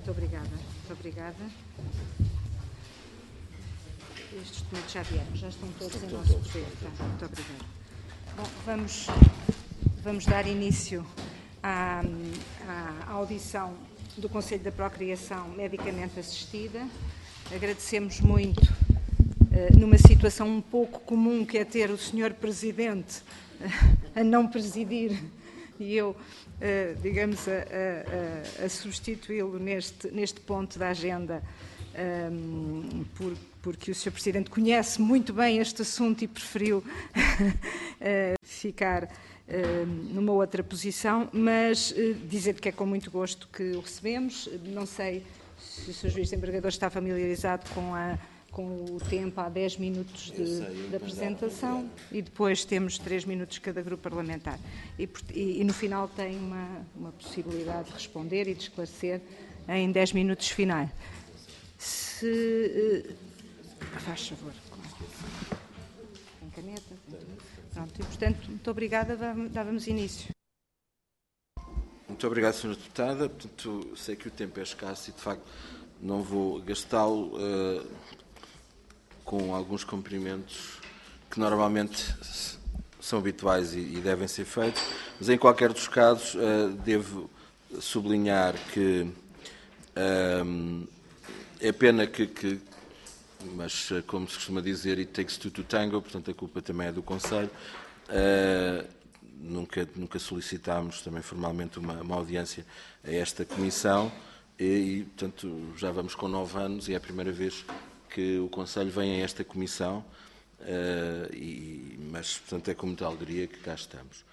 Muito obrigada. Muito obrigada. Estes documentos já vieram, já estão todos em nosso poder. Tá, muito obrigada. Bom, vamos dar início à audição do Conselho da Procriação Medicamente Assistida. Agradecemos muito, numa situação um pouco comum, que é ter o Sr. Presidente a não presidir e eu, digamos, a substituí-lo neste ponto da agenda, porque o Sr. Presidente conhece muito bem este assunto e preferiu ficar numa outra posição, mas dizer que é com muito gosto que o recebemos. Não sei se o Sr. Juiz Desembargador está familiarizado com o tempo. Há 10 minutos de apresentação e depois temos 3 minutos cada grupo parlamentar. E no final tem uma possibilidade de responder e de esclarecer em 10 minutos finais. Faz favor. Tem caneta? Pronto, e portanto, muito obrigada. Dávamos início. Muito obrigado, Sra. Deputada. Portanto, sei que o tempo é escasso e, de facto, não vou gastá-lo com alguns cumprimentos que normalmente são habituais e devem ser feitos, mas em qualquer dos casos devo sublinhar que é pena mas como se costuma dizer, it takes two to tango, portanto a culpa também é do Conselho. Nunca solicitámos também formalmente uma audiência a esta Comissão e, portanto, já vamos com 9 anos e é a primeira vez que o Conselho vem a esta Comissão, mas, portanto, é com muita alegria que cá estamos.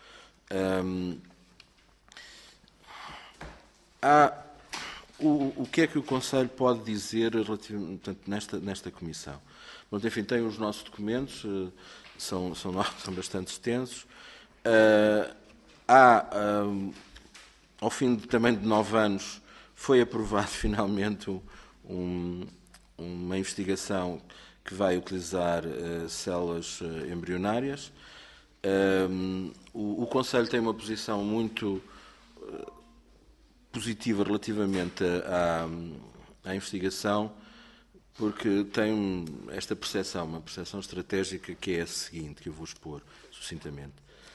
O que é que o Conselho pode dizer relativamente, portanto, nesta Comissão? Bom, enfim, tem os nossos documentos, são bastante extensos. Ao fim também de 9 anos, foi aprovado finalmente uma investigação que vai utilizar células embrionárias. O Conselho tem uma posição muito positiva relativamente à investigação, porque tem esta percepção, uma percepção estratégica que é a seguinte, que eu vou expor sucintamente.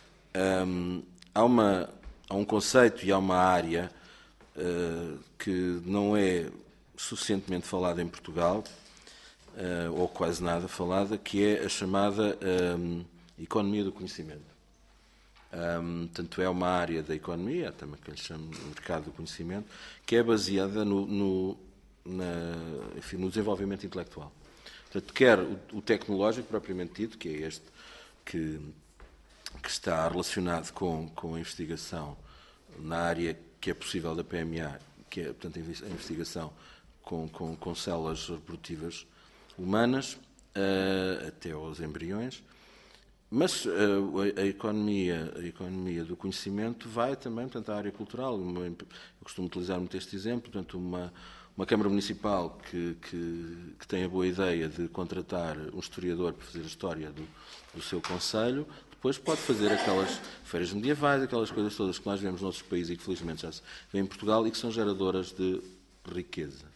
Há um conceito e há uma área que não é suficientemente falada em Portugal, ou quase nada falada, que é a chamada economia do conhecimento. Portanto, é uma área da economia, também que lhe chamo mercado do conhecimento, que é baseada no desenvolvimento intelectual. Portanto, quer o tecnológico propriamente dito, que é este que está relacionado com a investigação na área que é possível da PMA, que é, portanto, a investigação com células reprodutivas humanas, até aos embriões, mas a economia do conhecimento vai também, portanto, à área cultural. Eu costumo utilizar muito este exemplo, portanto, uma Câmara Municipal que tem a boa ideia de contratar um historiador para fazer a história do seu concelho, depois pode fazer aquelas feiras medievais, aquelas coisas todas que nós vemos noutros países e que felizmente já se vê em Portugal e que são geradoras de riqueza.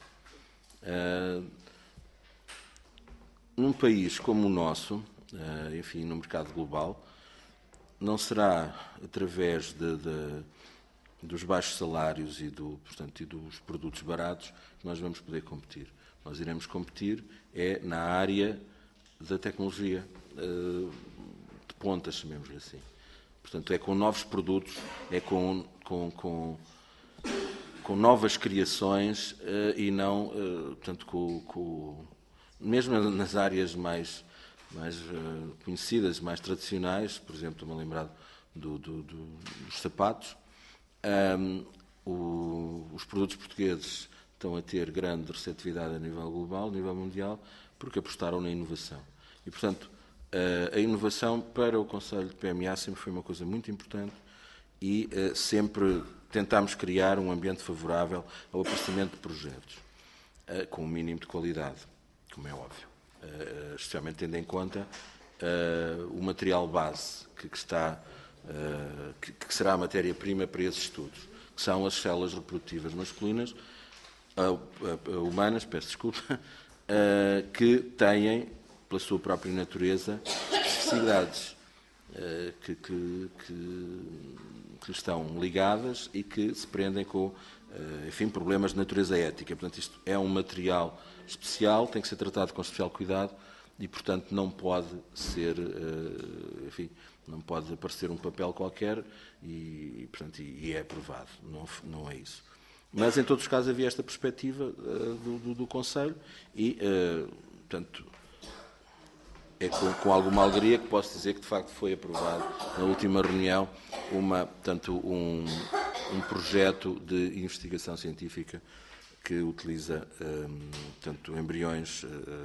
Num país como o nosso, enfim, no mercado global, não será através dos baixos salários e dos produtos baratos que nós vamos poder competir. Nós iremos competir na área da tecnologia de ponta, chamemos-lhe assim. Portanto, é com novos produtos, é com novas criações e não, portanto, mesmo nas áreas mais conhecidas, mais tradicionais, por exemplo, estou-me a lembrar dos sapatos. Os produtos portugueses estão a ter grande receptividade a nível global, a nível mundial, porque apostaram na inovação. E, portanto, a inovação para o Conselho de PMA sempre foi uma coisa muito importante e sempre tentámos criar um ambiente favorável ao aparecimento de projetos, com um mínimo de qualidade, como é óbvio. Especialmente tendo em conta o material base que será a matéria-prima para esses estudos, que são as células reprodutivas masculinas, humanas, peço desculpa, que têm, pela sua própria natureza, especificidades que lhe estão ligadas e que se prendem com, enfim, problemas de natureza ética. Portanto, isto é um material especial, tem que ser tratado com especial cuidado e, portanto, não pode ser, enfim, não pode aparecer um papel qualquer portanto, é aprovado. Não é isso. Mas, em todos os casos, havia esta perspectiva do Conselho e, portanto, é com alguma alegria que posso dizer que, de facto, foi aprovado na última reunião um projeto de investigação científica que utiliza, portanto, embriões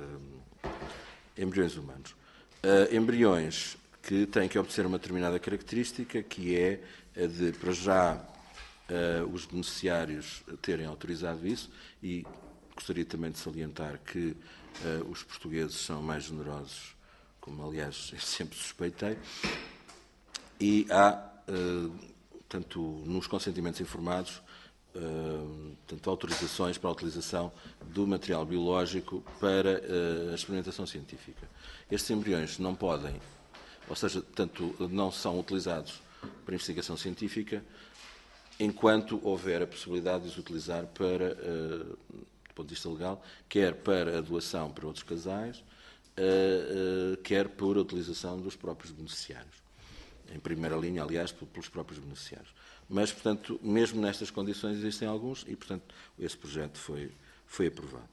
humanos. Embriões que têm que obter uma determinada característica, que é a de, para já, os beneficiários terem autorizado isso, e gostaria também de salientar que os portugueses são mais generosos, como aliás eu sempre suspeitei, e há, tanto nos consentimentos informados, tanto autorizações para a utilização do material biológico para a experimentação científica. Estes embriões não podem, ou seja, tanto não são utilizados para investigação científica enquanto houver a possibilidade de os utilizar para, do ponto de vista legal, quer para a doação para outros casais, quer por a utilização dos próprios beneficiários. Em primeira linha, aliás, pelos próprios beneficiários. Mas, portanto, mesmo nestas condições existem alguns e, portanto, esse projeto foi aprovado.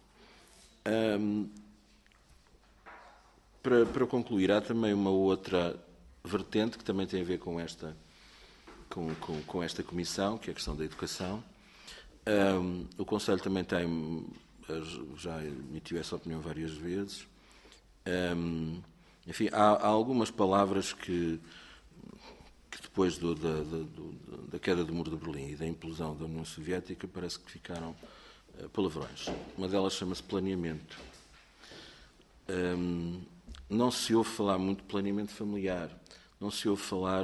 Para concluir, há também uma outra vertente que também tem a ver com esta comissão, que é a questão da educação. O Conselho também já emitiu essa opinião várias vezes. Enfim, há algumas palavras que depois da queda do Muro de Berlim e da implosão da União Soviética parece que ficaram palavrões. Uma delas chama-se planeamento. Não se ouve falar muito de planeamento familiar, não se ouve falar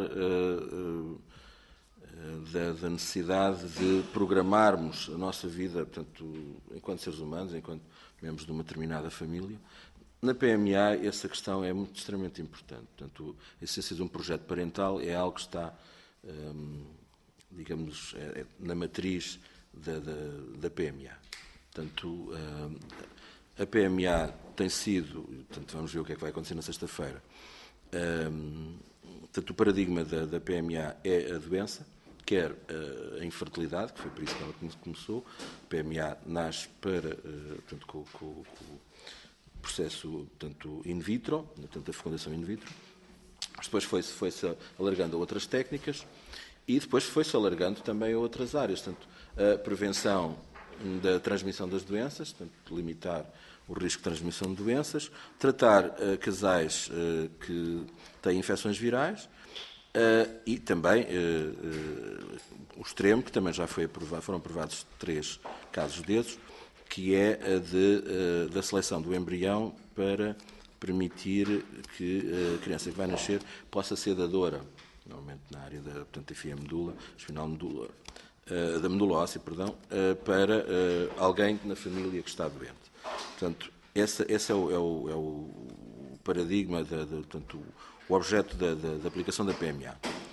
da necessidade de programarmos a nossa vida, portanto, enquanto seres humanos, enquanto membros de uma determinada família. Na PMA, essa questão é extremamente importante. Portanto, a essência de um projeto parental é algo que está, digamos, na matriz da PMA. Portanto, a PMA tem sido, portanto, vamos ver o que é que vai acontecer na sexta-feira. Portanto, o paradigma da PMA é a doença, quer a infertilidade, que foi por isso que ela começou. A PMA nasce portanto, com o processo, portanto, in vitro, portanto, a fecundação in vitro. Depois foi-se alargando a outras técnicas e depois foi-se alargando também a outras áreas. Portanto, a prevenção da transmissão das doenças, portanto, limitar o risco de transmissão de doenças, tratar casais que têm infecções virais e também o extremo, que também já foi aprovado, foram aprovados 3 casos desses, que é a da seleção do embrião para permitir que a criança que vai nascer possa ser dadora, normalmente na área da, portanto, enfim, a medula, espinal medula, da medula óssea, perdão, para alguém na família que está doente. Portanto, esse é o paradigma, portanto, o objeto da aplicação da PMA.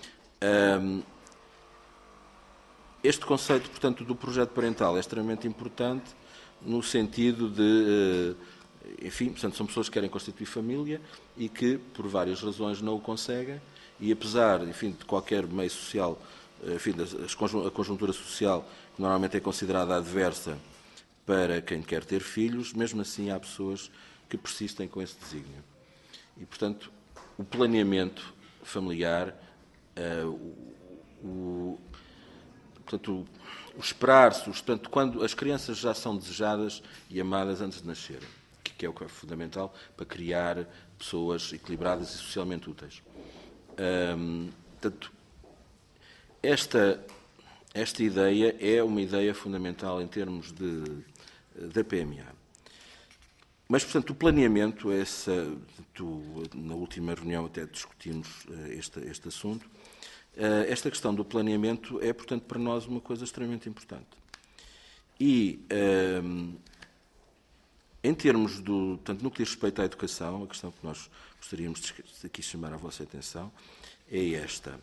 Este conceito, portanto, do projeto parental é extremamente importante no sentido de, enfim, portanto, são pessoas que querem constituir família e que, por várias razões, não o conseguem e, apesar, enfim, de qualquer meio social, enfim, a conjuntura social, que normalmente é considerada adversa para quem quer ter filhos, mesmo assim há pessoas que persistem com esse desígnio. E, portanto, o planeamento familiar, portanto, o esperar-se, portanto, quando as crianças já são desejadas e amadas antes de nascerem, que é o que é fundamental para criar pessoas equilibradas e socialmente úteis. Portanto, esta ideia é uma ideia fundamental em termos da PMA. Mas, portanto, o planeamento, na última reunião até discutimos este assunto, esta questão do planeamento é, portanto, para nós uma coisa extremamente importante. E Em termos tanto no que diz respeito à educação, a questão que nós gostaríamos de aqui chamar a vossa atenção é esta.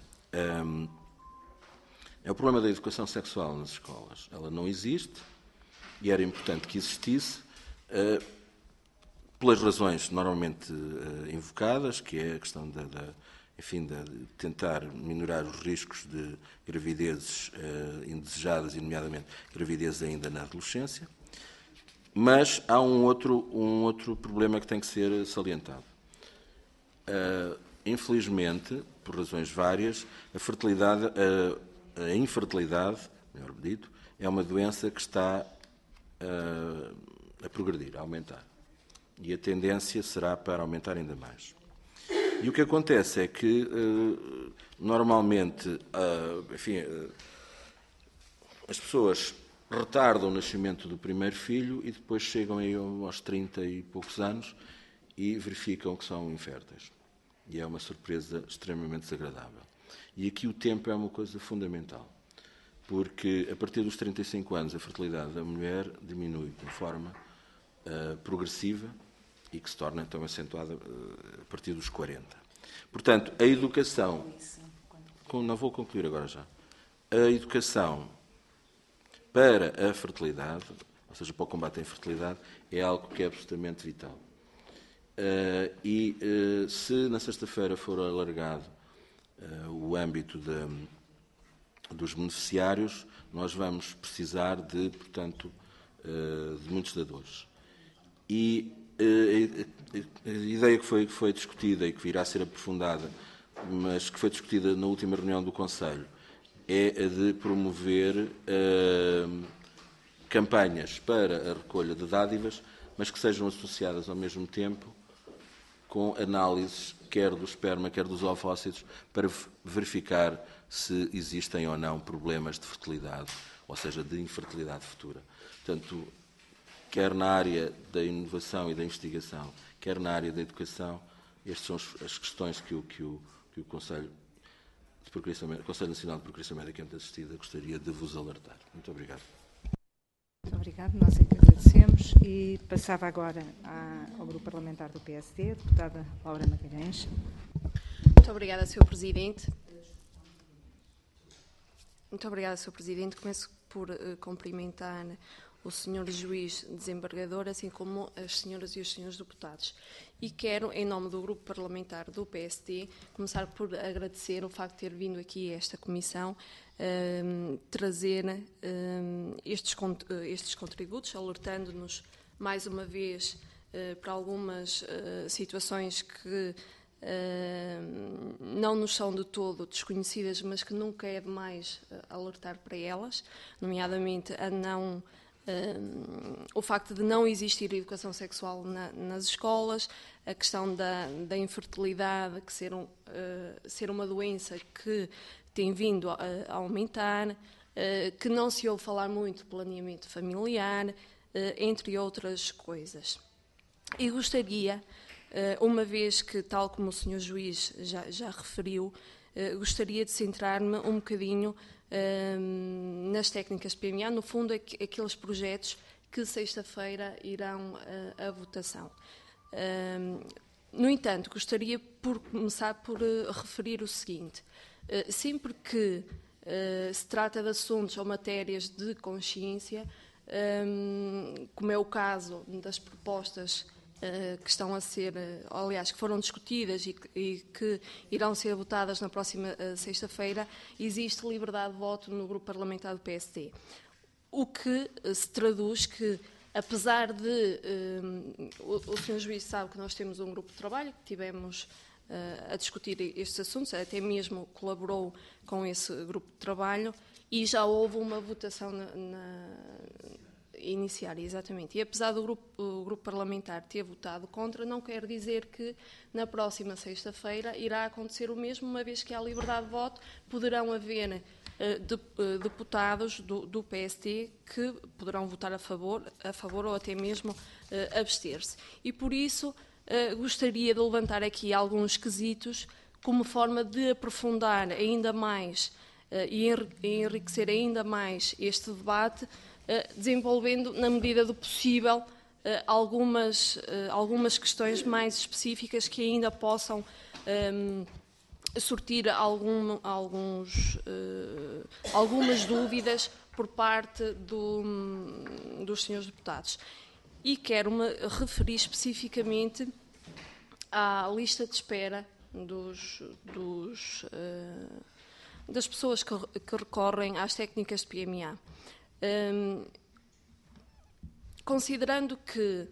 É o problema da educação sexual nas escolas. Ela não existe e era importante que existisse pelas razões normalmente invocadas, que é a questão de tentar minorar os riscos de gravidezes indesejadas, e nomeadamente gravidezes ainda na adolescência. Mas há um outro problema que tem que ser salientado. Infelizmente, por razões várias, a infertilidade, melhor dito, é uma doença que está a progredir, a aumentar. E a tendência será para aumentar ainda mais. E o que acontece é que, normalmente, as pessoas retardam o nascimento do primeiro filho e depois chegam aí aos 30 e poucos anos e verificam que são inférteis. E é uma surpresa extremamente desagradável. E aqui o tempo é uma coisa fundamental, porque a partir dos 35 anos a fertilidade da mulher diminui de forma progressiva e que se torna então acentuada a partir dos 40. Portanto, a educação... Não vou concluir agora já. A educação para a fertilidade, ou seja, para o combate à infertilidade, é algo que é absolutamente vital. Se na sexta-feira for alargado o âmbito dos beneficiários, nós vamos precisar portanto, de muitos dadores. E a ideia que foi discutida e que virá a ser aprofundada, mas que foi discutida na última reunião do Conselho, é a de promover campanhas para a recolha de dádivas, mas que sejam associadas ao mesmo tempo com análises quer do esperma, quer dos ovócitos, para verificar se existem ou não problemas de fertilidade, ou seja, de infertilidade futura. Portanto, quer na área da inovação e da investigação, quer na área da educação, estas são as questões que o Conselho Nacional de Procriação Medicamente Assistida gostaria de vos alertar. Muito obrigado. Muito obrigado, nós é que agradecemos. E passava agora ao Grupo Parlamentar do PSD, a deputada Laura Magalhães. Muito obrigada, Sr. Presidente. Começo por cumprimentar o Sr. Juiz Desembargador, assim como as senhoras e os senhores deputados. E quero, em nome do Grupo Parlamentar do PSD, começar por agradecer o facto de ter vindo aqui a esta comissão trazer estes contributos, alertando-nos mais uma vez para algumas situações que não nos são de todo desconhecidas, mas que nunca é demais alertar para elas, nomeadamente o facto de não existir educação sexual nas escolas, a questão da infertilidade, que ser uma doença que tem vindo a aumentar, que não se ouve falar muito de planeamento familiar, entre outras coisas. E gostaria, uma vez que, tal como o Sr. Juiz já referiu, gostaria de centrar-me um bocadinho nas técnicas PMA, no fundo, aqueles projetos que sexta-feira irão à votação. No entanto, gostaria por começar por referir o seguinte: sempre que se trata de assuntos ou matérias de consciência, como é o caso das propostas que estão a ser, aliás, que foram discutidas e que irão ser votadas na próxima sexta-feira, existe liberdade de voto no Grupo Parlamentar do PSD. O que se traduz que, apesar de... o Sr. Juiz sabe que nós temos um grupo de trabalho, que tivemos a discutir estes assuntos, até mesmo colaborou com esse grupo de trabalho, e já houve uma votação iniciar, exatamente. E apesar do grupo parlamentar ter votado contra, não quer dizer que na próxima sexta-feira irá acontecer o mesmo, uma vez que há liberdade de voto, poderão haver deputados do PSD que poderão votar a favor ou até mesmo abster-se. E por isso gostaria de levantar aqui alguns quesitos como forma de aprofundar ainda mais e enriquecer ainda mais este debate, desenvolvendo, na medida do possível, algumas questões mais específicas que ainda possam sortir algumas dúvidas por parte dos senhores deputados. E quero-me referir especificamente à lista de espera das pessoas que recorrem às técnicas de PMA. Considerando que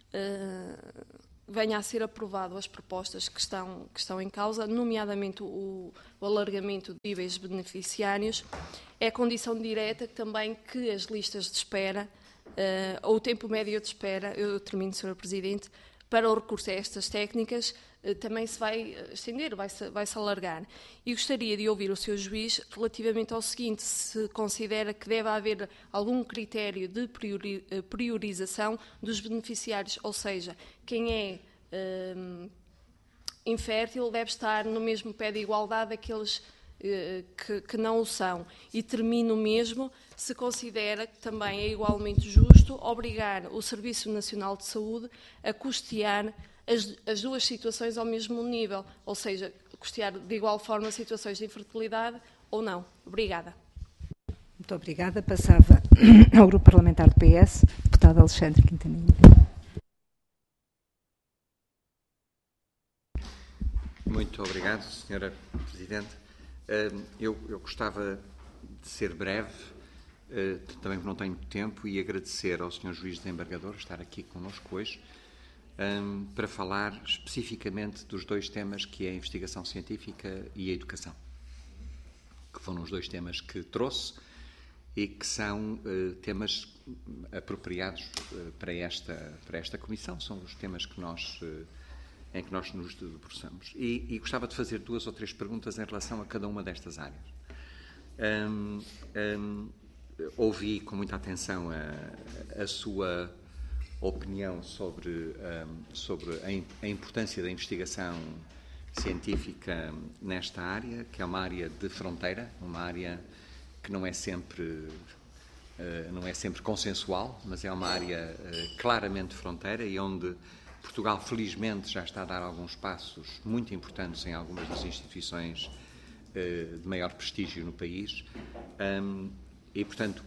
venha a ser aprovado as propostas que estão em causa, nomeadamente o alargamento de níveis beneficiários, é condição direta também que as listas de espera, ou o tempo médio de espera, eu termino, Sr. Presidente, para o recurso a estas técnicas, também se vai estender, vai-se alargar. E gostaria de ouvir o Sr. Juiz relativamente ao seguinte: se considera que deve haver algum critério de priorização dos beneficiários, ou seja, quem é infértil deve estar no mesmo pé de igualdade daqueles que não o são. E termino mesmo, se considera que também é igualmente justo obrigar o Serviço Nacional de Saúde a custear as duas situações ao mesmo nível, ou seja, custear de igual forma situações de infertilidade ou não. Obrigada. Muito obrigada. Passava ao Grupo Parlamentar do PS, deputado Alexandre Quintanilha. Muito obrigado, Sra. Presidente. Eu gostava de ser breve, também porque não tenho tempo, e agradecer ao Sr. Juiz Desembargador estar aqui connosco hoje, para falar especificamente dos dois temas, que é a investigação científica e a educação, que foram os dois temas que trouxe e que são temas apropriados para esta comissão. São os temas em que nós nos debruçamos. E gostava de fazer 2 ou 3 perguntas em relação a cada uma destas áreas. Ouvi com muita atenção a sua opinião sobre a importância da investigação científica nesta área, que é uma área de fronteira, uma área que não é sempre consensual, mas é uma área claramente de fronteira e onde Portugal, felizmente, já está a dar alguns passos muito importantes em algumas das instituições de maior prestígio no país, e, portanto,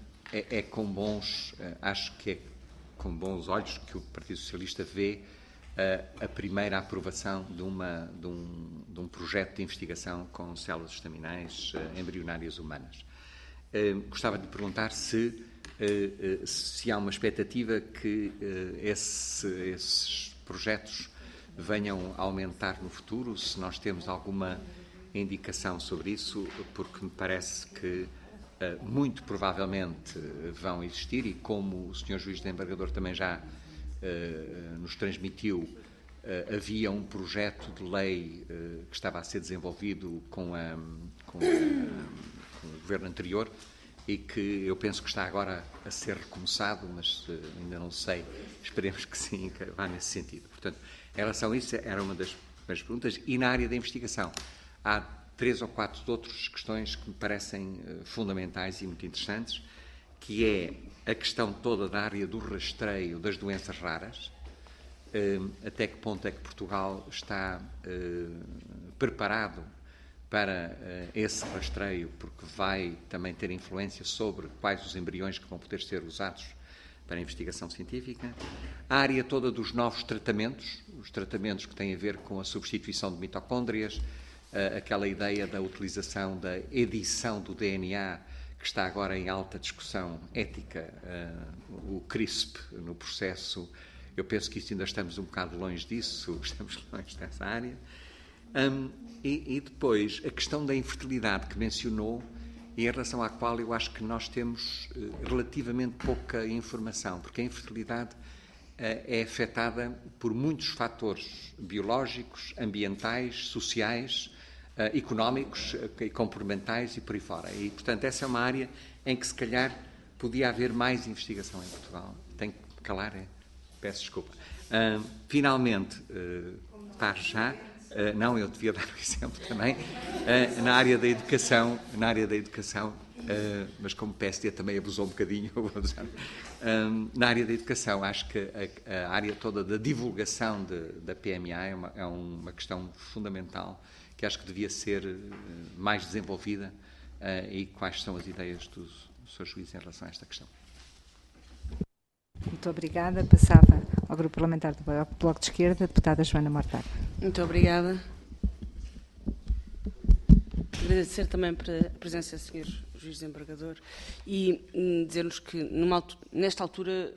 acho que é com bons olhos que o Partido Socialista vê a primeira aprovação de um projeto de investigação com células estaminais embrionárias humanas. Gostava de perguntar se há uma expectativa que esses projetos venham a aumentar no futuro, se nós temos alguma indicação sobre isso, porque me parece que muito provavelmente vão existir, e como o Sr. Juiz Desembargador também já nos transmitiu, havia um projeto de lei que estava a ser desenvolvido com o governo anterior e que eu penso que está agora a ser recomeçado, mas ainda não sei, esperemos que sim, que vá nesse sentido. Portanto, em relação a isso, era uma das primeiras perguntas. E na área da investigação, há 3 ou 4 outras questões que me parecem fundamentais e muito interessantes, que é a questão toda da área do rastreio das doenças raras. Até que ponto é que Portugal está preparado para esse rastreio, porque vai também ter influência sobre quais os embriões que vão poder ser usados para a investigação científica. A área toda dos novos tratamentos, os tratamentos que têm a ver com a substituição de mitocôndrias, aquela ideia da utilização da edição do DNA, que está agora em alta discussão ética, o CRISP no processo. Eu penso que isso ainda estamos um bocado longe disso, estamos longe dessa área. E depois, a questão da infertilidade que mencionou, e em relação à qual eu acho que nós temos relativamente pouca informação, porque a infertilidade é afetada por muitos fatores biológicos, ambientais, sociais, económicos, complementares e por aí fora. E, portanto, essa é uma área em que, se calhar, podia haver mais investigação em Portugal. Tenho que me calar, peço desculpa. Finalmente, para já, Não, eu devia dar um exemplo também. Na área da educação, mas como o PSD também abusou um bocadinho, eu vou abusar. Na área da educação, acho que a área toda da divulgação da PMA é uma questão fundamental, que acho que devia ser mais desenvolvida. E quais são as ideias do Sr. Juiz em relação a esta questão? Muito obrigada. Passava ao Grupo Parlamentar do Bloco de Esquerda, a deputada Joana Mortágua. Muito obrigada. Agradecer também para a presença do Sr. Juiz Desembargador e dizer-nos que nesta altura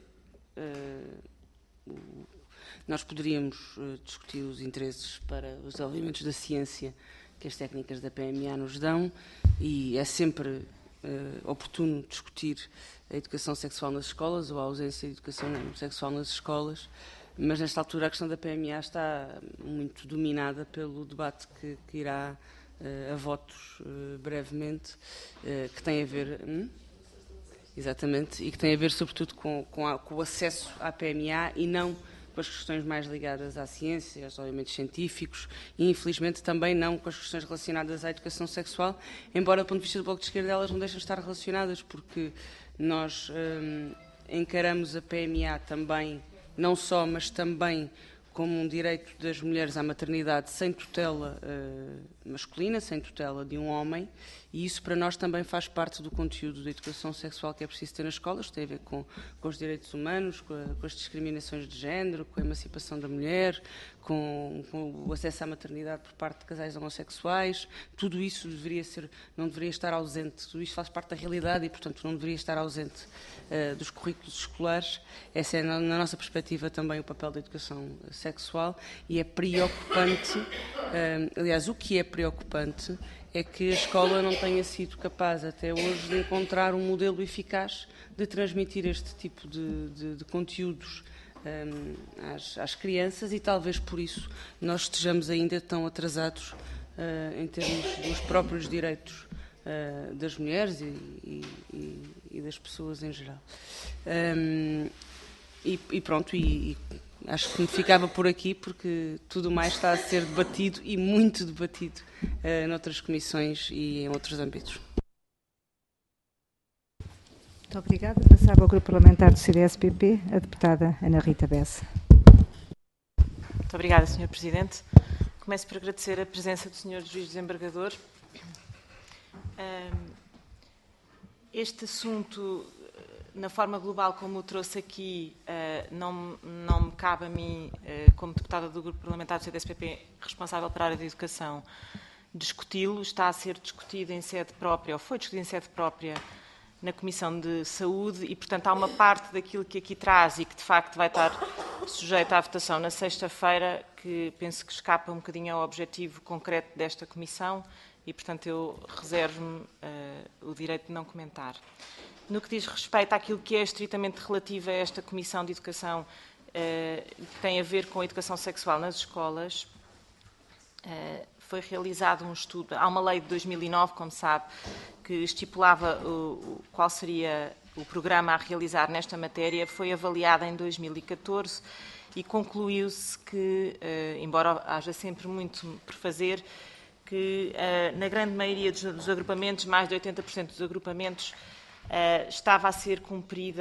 nós poderíamos discutir os interesses para os desenvolvimentos da ciência que as técnicas da PMA nos dão, e é sempre oportuno discutir a educação sexual nas escolas ou a ausência de educação sexual nas escolas, mas nesta altura a questão da PMA está muito dominada pelo debate que irá a votos brevemente, que tem a ver... Exatamente, e que tem a ver sobretudo com o acesso à PMA e não com as questões mais ligadas à ciência, aos desenvolvimentos científicos e, infelizmente, também não com as questões relacionadas à educação sexual, embora, do ponto de vista do Bloco de Esquerda, elas não deixam de estar relacionadas, porque nós encaramos a PMA também, não só, mas também como um direito das mulheres à maternidade sem tutela masculina, sem tutela de um homem, e isso para nós também faz parte do conteúdo da educação sexual que é preciso ter nas escolas, tem a ver com os direitos humanos, com as discriminações de género, com a emancipação da mulher, com o acesso à maternidade por parte de casais homossexuais. Tudo isso não deveria estar ausente, tudo isso faz parte da realidade e, portanto, não deveria estar ausente dos currículos escolares. Essa é, na nossa perspectiva, também o papel da educação sexual, e é preocupante, aliás, o que é preocupante é que a escola não tenha sido capaz até hoje de encontrar um modelo eficaz de transmitir este tipo de conteúdos às crianças, e talvez por isso nós estejamos ainda tão atrasados em termos dos próprios direitos das mulheres e das pessoas em geral. E pronto, e acho que me ficava por aqui, porque tudo mais está a ser debatido, e muito debatido, noutras comissões e em outros âmbitos. Muito obrigada. Passava ao Grupo Parlamentar do CDS-PP, a deputada Ana Rita Bessa. Muito obrigada, Sr. Presidente. Começo por agradecer a presença do Sr. Juiz Desembargador. Este assunto, na forma global como o trouxe aqui, não me cabe a mim, como deputada do Grupo Parlamentar do CDS-PP, responsável pela área da educação, discuti-lo. Está a ser discutido em sede própria, ou foi discutido em sede própria, na Comissão de Saúde, e, portanto, há uma parte daquilo que aqui traz e que, de facto, vai estar sujeita à votação na sexta-feira, que penso que escapa um bocadinho ao objetivo concreto desta Comissão, e, portanto, eu reservo-me o direito de não comentar. No que diz respeito àquilo que é estritamente relativo a esta Comissão de Educação, que tem a ver com a educação sexual nas escolas, foi realizado um estudo. Há uma lei de 2009, como sabe, que estipulava qual seria o programa a realizar nesta matéria. Foi avaliada em 2014 e concluiu-se que, embora haja sempre muito por fazer, que na grande maioria dos agrupamentos, mais de 80% dos agrupamentos, estava a ser cumprido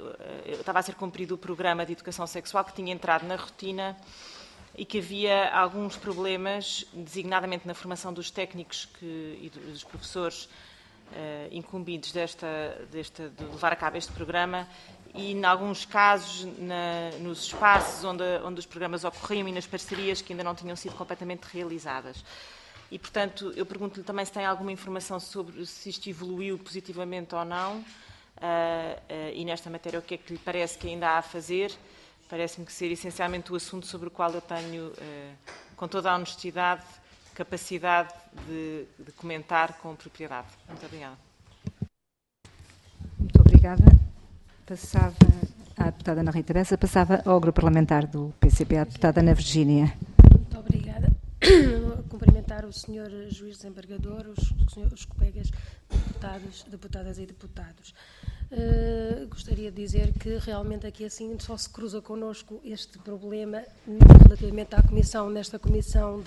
o programa de educação sexual, que tinha entrado na rotina, e que havia alguns problemas, designadamente na formação dos técnicos e dos professores incumbidos de levar a cabo este programa, e, em alguns casos, nos espaços onde os programas ocorriam e nas parcerias que ainda não tinham sido completamente realizadas. E, portanto, eu pergunto-lhe também se tem alguma informação sobre se isto evoluiu positivamente ou não, e, nesta matéria, o que é que lhe parece que ainda há a fazer. Parece-me que ser essencialmente o assunto sobre o qual eu tenho, com toda a honestidade, capacidade de comentar com propriedade. Muito obrigada. Muito obrigada. Passava à deputada Ana Rita Bessa, passava ao Grupo Parlamentar do PCP, à deputada Ana Virgínia. Muito obrigada. Vou cumprimentar o Sr. Juiz Desembargador, os colegas deputadas e deputados. gostaria de dizer que realmente aqui assim só se cruza connosco este problema relativamente à comissão, nesta comissão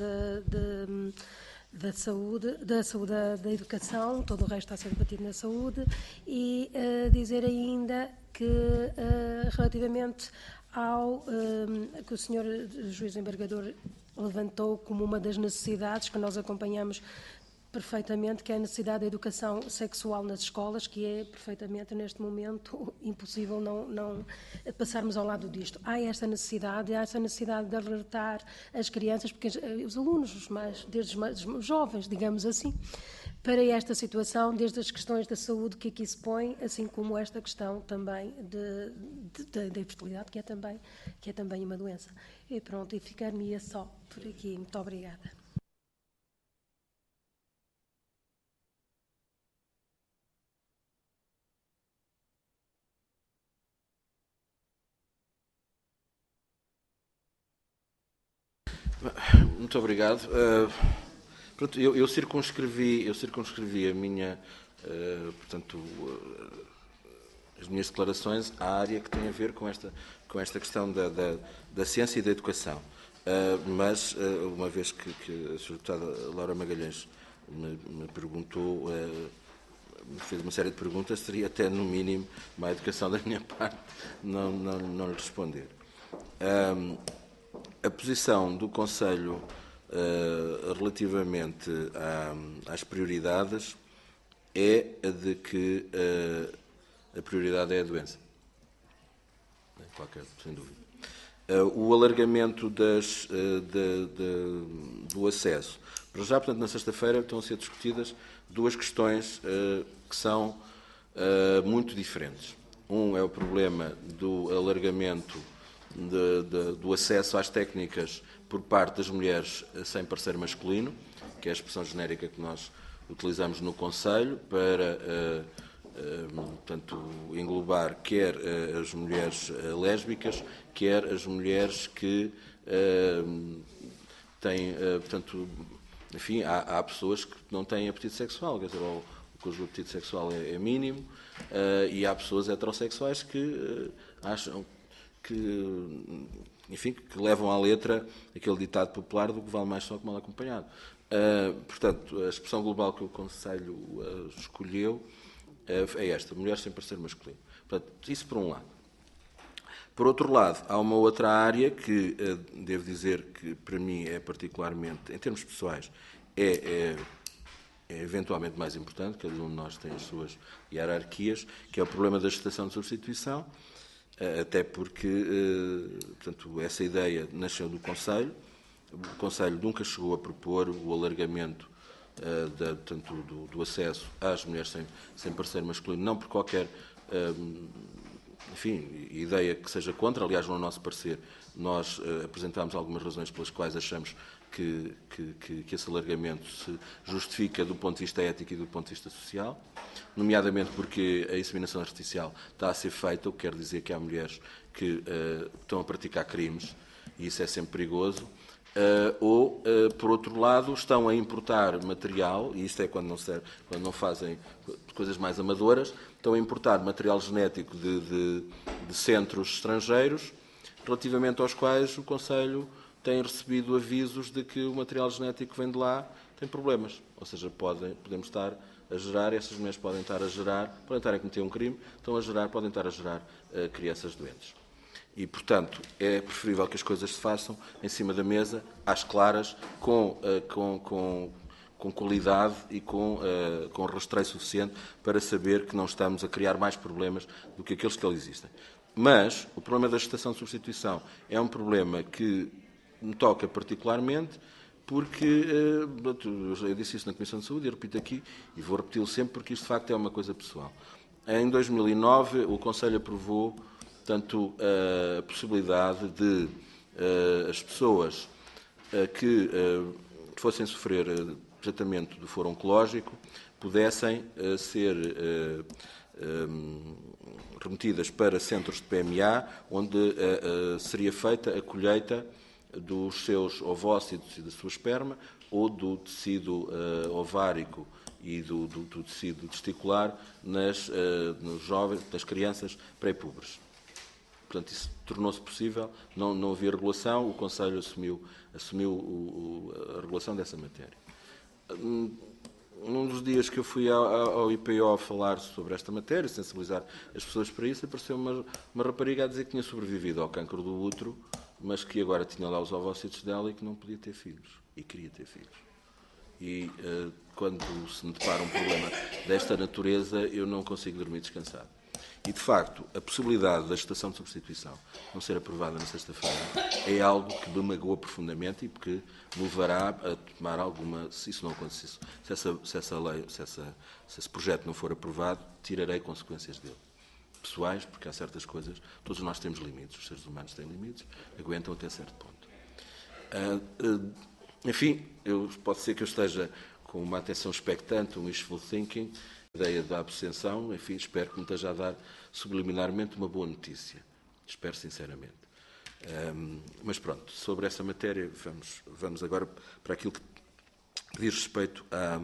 da saúde, da educação, todo o resto está a ser debatido na saúde, e dizer ainda que relativamente ao que o Sr. Juiz Embargador levantou como uma das necessidades que nós acompanhamos perfeitamente, que é a necessidade da educação sexual nas escolas, que é perfeitamente, neste momento, impossível não passarmos ao lado disto. Há esta necessidade de alertar as crianças, porque os alunos, desde os mais jovens, digamos assim, para esta situação, desde as questões da saúde que aqui se põe, assim como esta questão também da infertilidade, que é também uma doença. E pronto, e ficar-me só por aqui. Muito obrigada. Muito obrigado. Pronto, eu circunscrevi a minha, portanto, as minhas declarações à área que tem a ver com esta questão da ciência e da educação. Mas, uma vez que a Sra. Deputada Laura Magalhães me perguntou, me fez uma série de perguntas, seria até, no mínimo, má educação da minha parte não lhe responder. A posição do Conselho relativamente às prioridades é a de que a prioridade é a doença. Sem dúvida. O alargamento do acesso. Para já, portanto, na sexta-feira estão a ser discutidas duas questões que são muito diferentes. Um é o problema do alargamento do acesso às técnicas por parte das mulheres sem parceiro masculino, que é a expressão genérica que nós utilizamos no Conselho, para portanto, englobar quer as mulheres lésbicas, quer as mulheres que têm, portanto, enfim, há pessoas que não têm apetite sexual, quer dizer, ou cujo apetite sexual é mínimo, e há pessoas heterossexuais que acham que, enfim, que levam à letra aquele ditado popular do que vale mais só que mal acompanhado. Portanto, a expressão global que o Conselho escolheu é esta: mulheres sem parceiro masculino. Portanto, isso por um lado. Por outro lado, há uma outra área que, devo dizer que para mim é particularmente, em termos pessoais, é eventualmente mais importante, cada um de nós tem as suas hierarquias, que é o problema da gestação de substituição, até porque, portanto, essa ideia nasceu do Conselho. O Conselho nunca chegou a propor o alargamento portanto, do acesso às mulheres sem parceiro masculino, não por qualquer enfim, ideia que seja contra. Aliás, no nosso parecer, nós apresentámos algumas razões pelas quais achamos que esse alargamento se justifica do ponto de vista ético e do ponto de vista social, nomeadamente porque a inseminação artificial está a ser feita, o que quer dizer que há mulheres que estão a praticar crimes, e isso é sempre perigoso, ou, por outro lado, estão a importar material, e isto é quando não fazem coisas mais amadoras, estão a importar material genético de centros estrangeiros, relativamente aos quais o Conselho tem recebido avisos de que o material genético que vem de lá tem problemas. Ou seja, podemos estar a gerar, essas mulheres podem estar a cometer um crime, podem estar a gerar crianças doentes. E, portanto, é preferível que as coisas se façam em cima da mesa, às claras, com qualidade e com rastreio suficiente para saber que não estamos a criar mais problemas do que aqueles que ali existem. Mas o problema da gestação de substituição é um problema que me toca particularmente, porque eu disse isso na Comissão de Saúde e repito aqui, e vou repeti-lo sempre, porque isto de facto é uma coisa pessoal. Em 2009, o Conselho aprovou, portanto, a possibilidade de as pessoas que fossem sofrer tratamento do foro oncológico pudessem ser remetidas para centros de PMA, onde seria feita a colheita dos seus ovócitos e da sua esperma, ou do tecido ovárico e do tecido testicular nos jovens, nas crianças pré-pubres. Portanto, isso tornou-se possível, não havia regulação, o Conselho assumiu a regulação dessa matéria. Num dos dias que eu fui ao IPO falar sobre esta matéria, sensibilizar as pessoas para isso, apareceu uma rapariga a dizer que tinha sobrevivido ao cancro do útero, mas que agora tinha lá os ovócitos dela e que não podia ter filhos, e queria ter filhos. E quando se me depara um problema desta natureza, eu não consigo dormir descansado. E, de facto, a possibilidade da gestação de substituição não ser aprovada na sexta-feira é algo que me magoa profundamente e que me levará a tomar alguma... Se isso não acontecesse, se esse projeto não for aprovado, tirarei consequências dele. Pessoais, porque há certas coisas... Todos nós temos limites, os seres humanos têm limites, aguentam até certo ponto. Enfim, pode ser que eu esteja com uma atenção expectante, um wishful thinking... A ideia da abstenção, enfim, espero que me esteja a dar subliminarmente uma boa notícia. Espero sinceramente. Mas pronto, sobre essa matéria, vamos agora para aquilo que diz respeito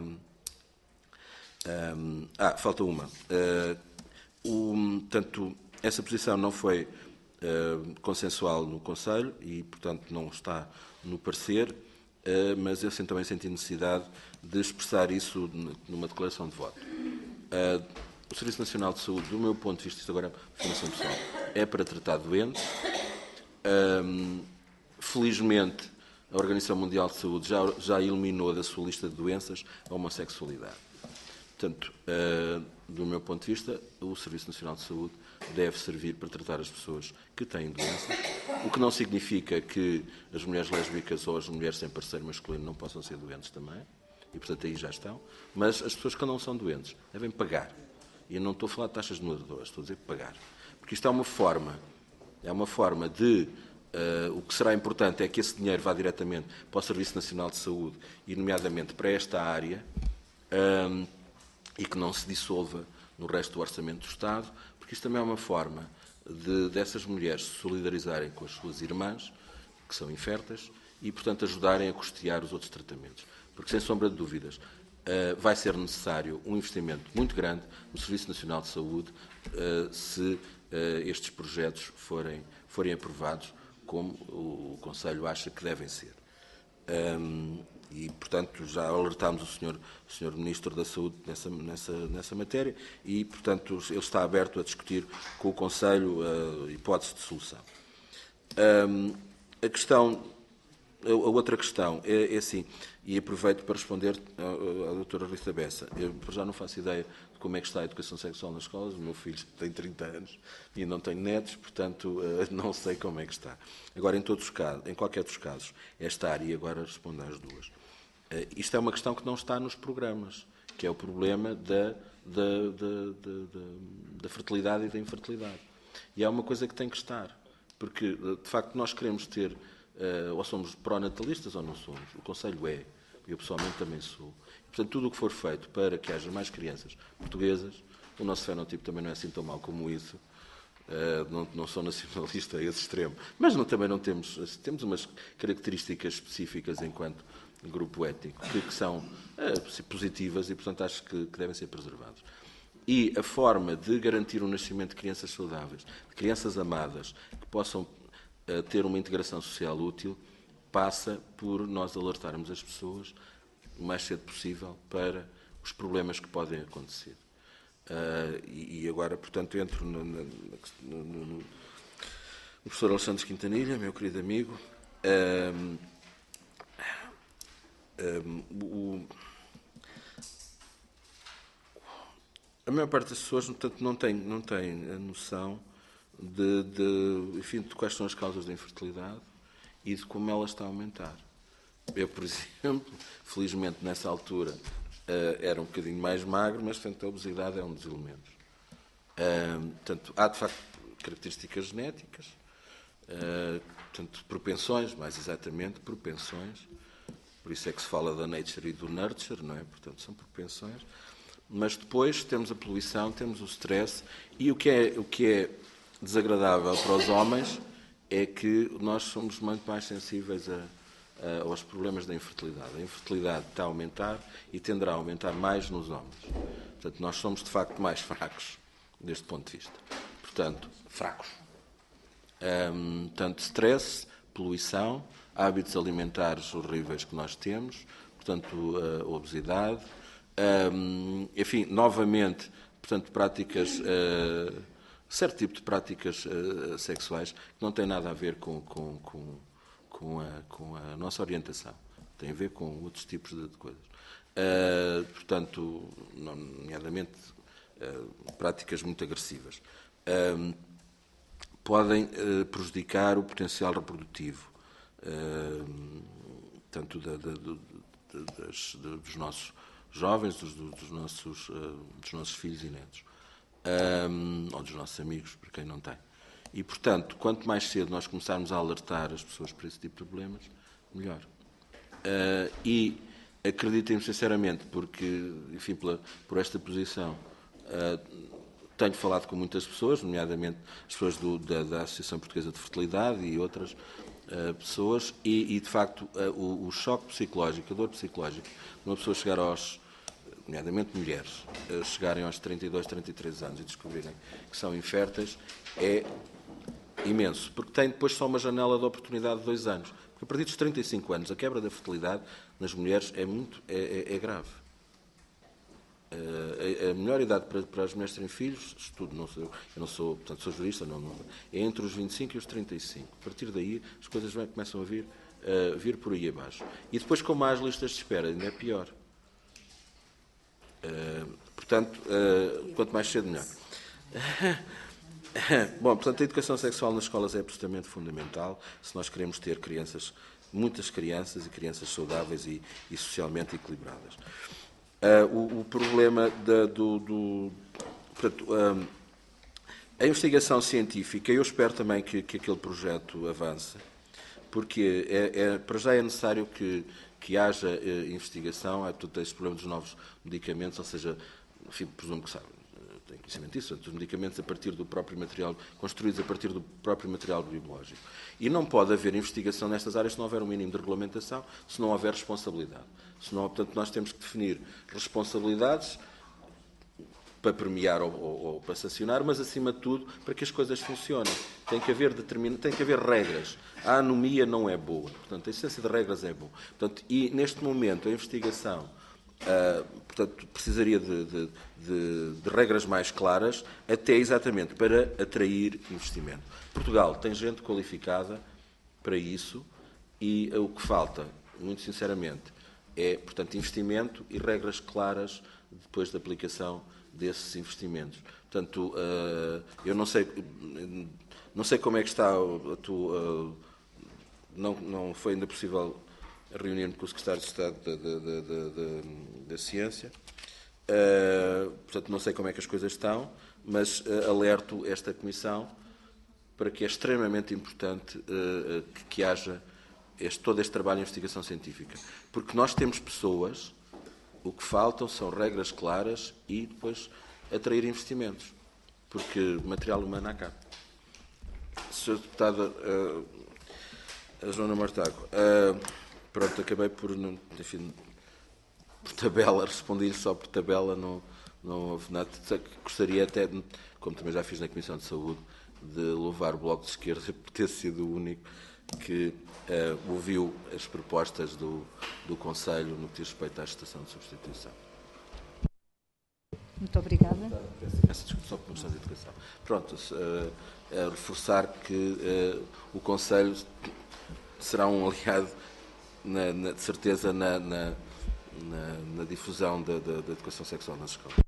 falta uma. Portanto, essa posição não foi consensual no Conselho e, portanto, não está no parecer, mas eu também senti necessidade de expressar isso numa declaração de voto. O Serviço Nacional de Saúde, do meu ponto de vista, isto agora é formação pessoal, é para tratar doentes. Felizmente, a Organização Mundial de Saúde já eliminou da sua lista de doenças a homossexualidade. Portanto, do meu ponto de vista, o Serviço Nacional de Saúde deve servir para tratar as pessoas que têm doenças, o que não significa que as mulheres lésbicas ou as mulheres sem parceiro masculino não possam ser doentes também. E, portanto, aí já estão. Mas as pessoas que não são doentes devem pagar. E eu não estou a falar de taxas moderadoras, estou a dizer pagar. Porque isto é uma forma de... o que será importante é que esse dinheiro vá diretamente para o Serviço Nacional de Saúde e, nomeadamente, para esta área, e que não se dissolva no resto do orçamento do Estado, porque isto também é uma forma dessas mulheres se solidarizarem com as suas irmãs, que são inférteis, e, portanto, ajudarem a custear os outros tratamentos. Porque, sem sombra de dúvidas, vai ser necessário um investimento muito grande no Serviço Nacional de Saúde se estes projetos forem aprovados como o Conselho acha que devem ser. E, portanto, já alertámos o Sr. Ministro da Saúde nessa matéria e, portanto, ele está aberto a discutir com o Conselho a hipótese de solução. A outra questão é assim, e aproveito para responder à doutora Rita Bessa. Eu já não faço ideia de como é que está a educação sexual nas escolas. O meu filho tem 30 anos e não tem netos, portanto, não sei como é que está. Agora, em qualquer dos casos, esta área, e agora respondo às duas. Isto é uma questão que não está nos programas, que é o problema da fertilidade e da infertilidade. E é uma coisa que tem que estar, porque, de facto, nós queremos ter... ou somos pró-natalistas ou não somos. O Conselho é. Eu pessoalmente também sou. Portanto, tudo o que for feito para que haja mais crianças portuguesas, o nosso fenotipo também não é assim tão mau como isso. Não sou nacionalista a esse extremo. Mas também não temos umas características específicas enquanto grupo étnico que são positivas e, portanto, acho que devem ser preservadas. E a forma de garantir o nascimento de crianças saudáveis, de crianças amadas, que possam ter uma integração social útil, passa por nós alertarmos as pessoas o mais cedo possível para os problemas que podem acontecer. E agora, portanto, entro no professor Alexandre Quintanilha, meu querido amigo. A maior parte das pessoas, portanto, não tem a noção enfim, de quais são as causas da infertilidade e de como ela está a aumentar. Eu, por exemplo, felizmente nessa altura era um bocadinho mais magro, mas portanto, a obesidade é um dos elementos. Portanto, há de facto características genéticas, portanto, propensões, mais exatamente, propensões. Por isso é que se fala da nature e do nurture, não é? Portanto, são propensões. Mas depois temos a poluição, temos o stress e o que é desagradável para os homens é que nós somos muito mais sensíveis aos problemas da infertilidade. A infertilidade está a aumentar e tenderá a aumentar mais nos homens. Portanto, nós somos, de facto, mais fracos deste ponto de vista. Portanto, fracos. Tanto stress, poluição, hábitos alimentares horríveis que nós temos, portanto, obesidade, enfim, novamente, portanto, práticas, certo tipo de práticas sexuais que não têm nada a ver com a nossa orientação, tem a ver com outros tipos de coisas. Portanto, nomeadamente, práticas muito agressivas. Podem prejudicar o potencial reprodutivo, tanto dos nossos jovens, dos nossos filhos e netos, ou dos nossos amigos, para quem não tem. E, portanto, quanto mais cedo nós começarmos a alertar as pessoas para esse tipo de problemas, melhor. E acreditem-me sinceramente, porque, enfim, por esta posição, tenho falado com muitas pessoas, nomeadamente as pessoas da Associação Portuguesa de Fertilidade e outras pessoas, e de facto o choque psicológico, a dor psicológica, uma pessoa chegar nomeadamente mulheres, chegarem aos 32, 33 anos e descobrirem que são inférteis, é imenso, porque tem depois só uma janela de oportunidade de 2 anos. Porque a partir dos 35 anos, a quebra da fertilidade nas mulheres é grave. A melhor idade para as mulheres terem filhos, estudo, eu não sou, portanto, sou jurista, é entre os 25 e os 35. A partir daí, as coisas começam a vir por aí abaixo. E depois, como há as listas de espera, ainda é pior. Portanto, quanto mais cedo, melhor. Bom, portanto, a educação sexual nas escolas é absolutamente fundamental se nós queremos ter muitas crianças e crianças saudáveis e socialmente equilibradas. O problema portanto, a investigação científica, eu espero também que aquele projeto avance, porque para já é necessário que haja investigação, portanto, esse problema dos novos medicamentos, ou seja, enfim, presumo que sabe, tem conhecimento disso, dos medicamentos a partir do próprio material, construídos a partir do próprio material biológico. E não pode haver investigação nestas áreas se não houver um mínimo de regulamentação, se não houver responsabilidade. Portanto, nós temos que definir responsabilidades para premiar ou para sancionar, mas, acima de tudo, para que as coisas funcionem. Tem que haver regras. A anomia não é boa. Portanto, a existência de regras é boa. Portanto, e, neste momento, a investigação portanto, precisaria de regras mais claras, até exatamente para atrair investimento. Portugal tem gente qualificada para isso e o que falta, muito sinceramente, é, portanto, investimento e regras claras depois da aplicação desses investimentos. Portanto, eu não sei como é que está não foi ainda possível reunir-me com o Secretário de Estado da Ciência. Portanto, não sei como é que as coisas estão, mas alerto esta Comissão para que é extremamente importante que haja todo este trabalho de investigação científica. Porque nós temos pessoas, o que faltam são regras claras e depois atrair investimentos. Porque material humano acaba. Sra. Deputada a Joana Mortágua, pronto, acabei por, enfim, por tabela, respondi só por tabela, não houve nada. Gostaria até, como também já fiz na Comissão de Saúde, de louvar o Bloco de Esquerda por ter sido o único que ouviu as propostas do Conselho no que diz respeito à estação de substituição. Muito obrigada. Essa discussão por questões de educação. Pronto, reforçar que o Conselho será um aliado, de certeza, na difusão da educação sexual nas escolas.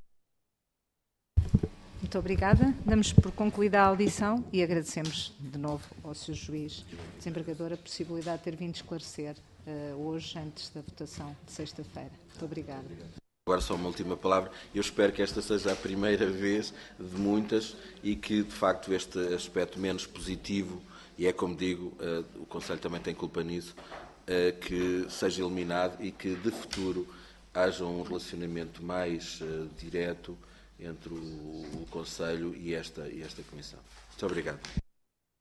Muito obrigada. Damos por concluída a audição e agradecemos de novo ao Sr. Juiz Desembargador a possibilidade de ter vindo esclarecer hoje, antes da votação de sexta-feira. Muito obrigada. Agora só uma última palavra. Eu espero que esta seja a primeira vez de muitas e que, de facto, este aspecto menos positivo, e é como digo, o Conselho também tem culpa nisso, que seja eliminado e que, de futuro, haja um relacionamento mais direto entre o Conselho e esta Comissão. Muito obrigado.